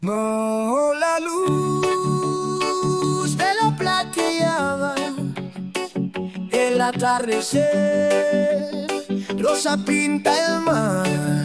No, la luz de la plateada, el atardecer, rosa pinta el mar.